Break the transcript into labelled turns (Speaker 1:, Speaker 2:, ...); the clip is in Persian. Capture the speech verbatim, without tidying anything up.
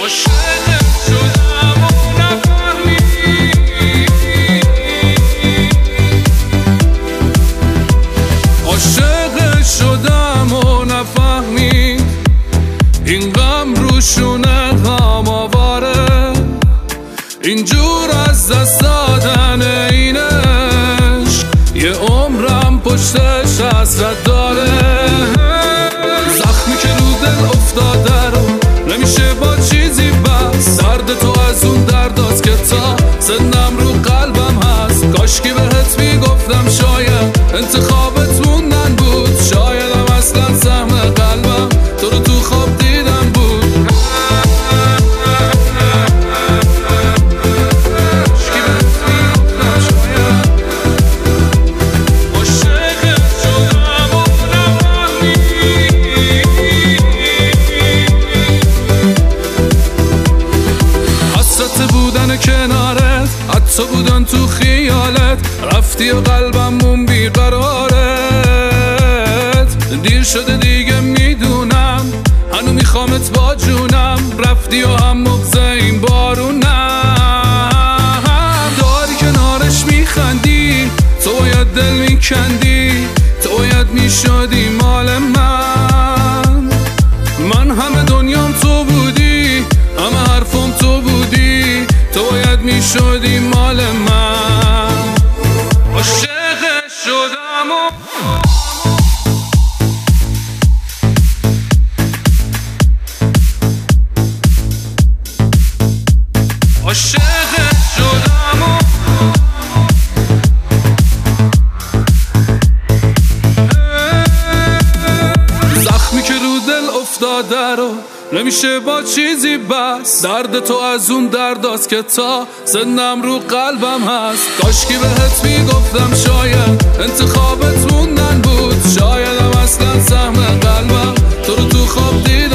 Speaker 1: عاشق شدم و نفهمید این غم روشونه غم آواره اینجور از دست دادن این عشق یه عمرم پشتش حسرت داره زخمی که رو دل افتاده رو نمیشه با چیزی بس درد تو از اون درداست که تا سنم رو قلبم هست کاشکی بهت میگفتم شاید انتخابت موندن بود شایدم اصلا سهم قلبم تو رو تو خواب دیدم بود کنارت حتی بودن تو خیالت رفتی و قلبمون بیقرارت دیر شده دیگه میدونم هنو میخوامت با جونم رفتی و هم مغزه این بارونم داری کنارش میخندی تو باید دل میکندی تو باید میشدی مال من من همه دنیام تو بودی همه حرفم تو بودی تو باید میشدی مال من عاشق شدم و عاشق شدم و زخمی که رو دل افتاده رو نمیشه با چیزی بس درد تو از اون درداست که تا سنم رو قلبم هست کاشکی بهت میگفتم شاید انتخابت موندن بود شایدم اصلا سهم قلبم تو رو تو خواب دیدم